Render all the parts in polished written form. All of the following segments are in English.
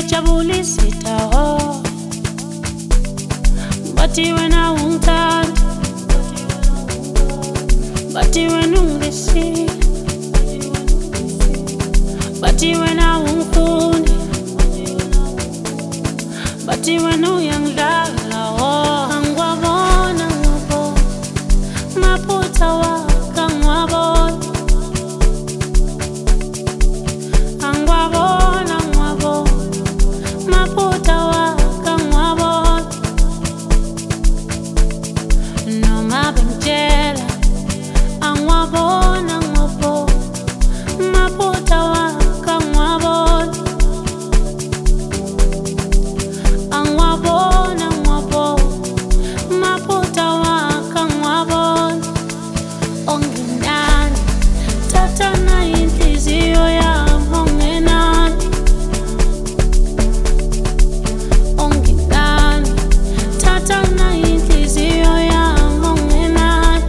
siyajabulisita ho bathi wena ungithanda bathi wena ungilisi bathi wena ungifuni bathi wena uyangidlala ho angwabona ngabo maphutha wakho angwabona angwabona ngwabo maphutha wakho angwabona noma bengitshela angwabona ngwabo maphutha wakho angwabona angwabona ngwabo maphutha wakho angwabona onginani thatha na inhliziyo yami ongenani onginani thatha na inhliziyo yami ongenani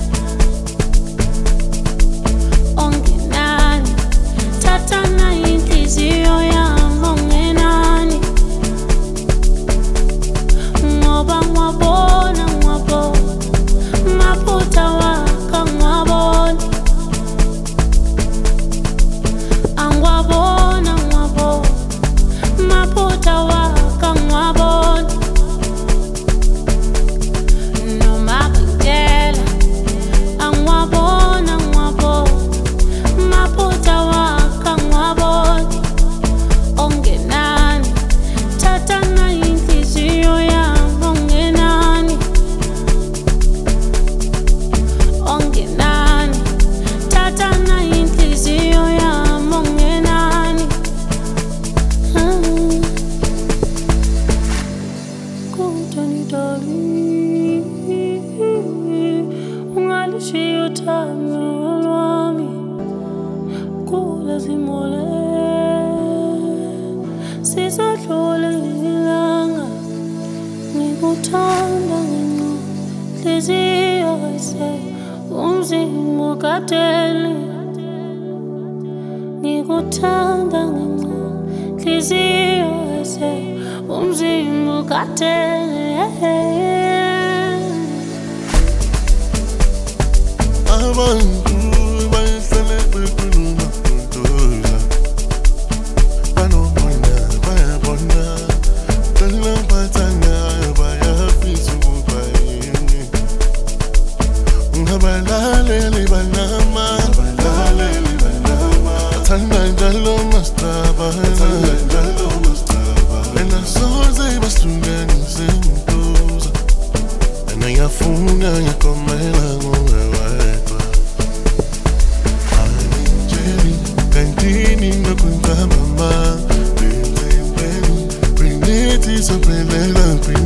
onginani thatha na inhliziyo yami ongenani ngoba ngwabona ngwabo maphutha wakho angwabona angwabona ngwabo maphutha wakho angwabona noma bengitshela angwabona ngwabo maphutha wakho angwabona ongenani thatha na inhliziyo yami ongenani ongenani thatha na inhliziyo yami ongenani kutani dali ungalishiya uthando lwami kule zimole sisadlule ilanga ngikuthanda ngenhliziyo yase umzimba ukadeli ngikuthanda ngenhliziyo yase umzimba ukadeli Abantu bahlale bekhuluma ngokudola banomona bayabona dala bathanda bayafisa ukuba yini ngabalaleli banama bathanda njalo mastaba wena soze basihlukanise ngimbuza wena ngiyafuna ngiyakomela ngowedwa anginjeli kantini nokuntambama benzempeni kwinithi sophelela